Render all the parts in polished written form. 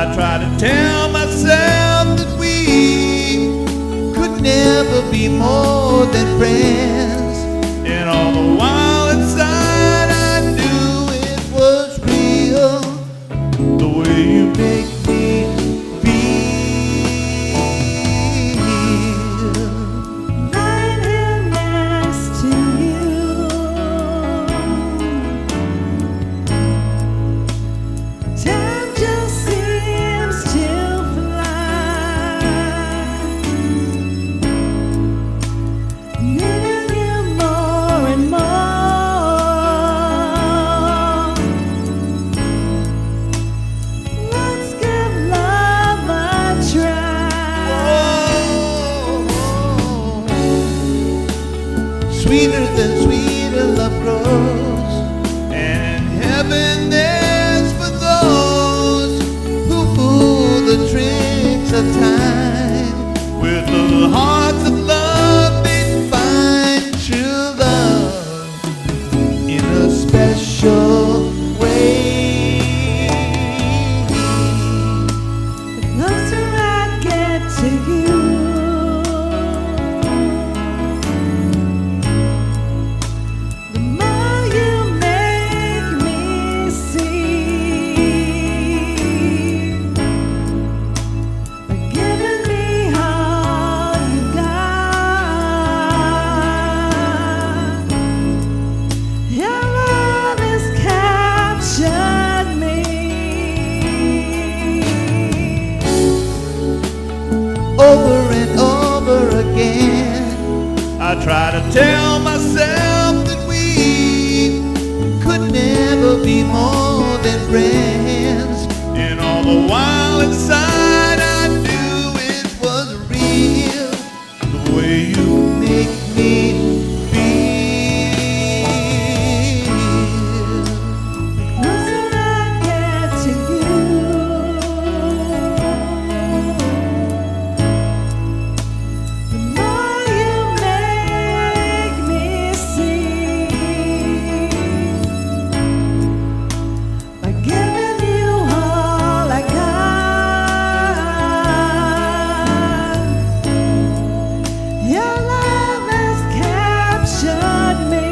I try to tell myself that we could never be more than friends, and all the while inside I knew it was real, the way you make me feel. Lying here next to you, time just seems to fly. Needing you more and more. Let's give love a try. Sweeter than sweeter love grows, and in heaven there's for those who fool the tricks of time. With the hearts of love they find true love in a special way. The closer I get to you, the more you make me see. By giving me all you got, your love has captured me. Over and over again, I try to tell myself that we could never be more than friends, and all the while inside I knew it was real, the way you make me feel. The closer I get to you, the more you make me see. By giving you all I got, your love has captured me.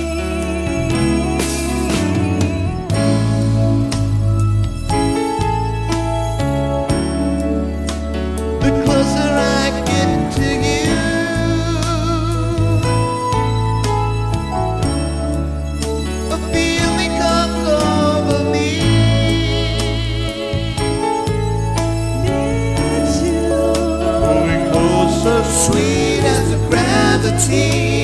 The closer I get to you, a feeling comes over me. Need you. Moving closer, sweet as a gravity.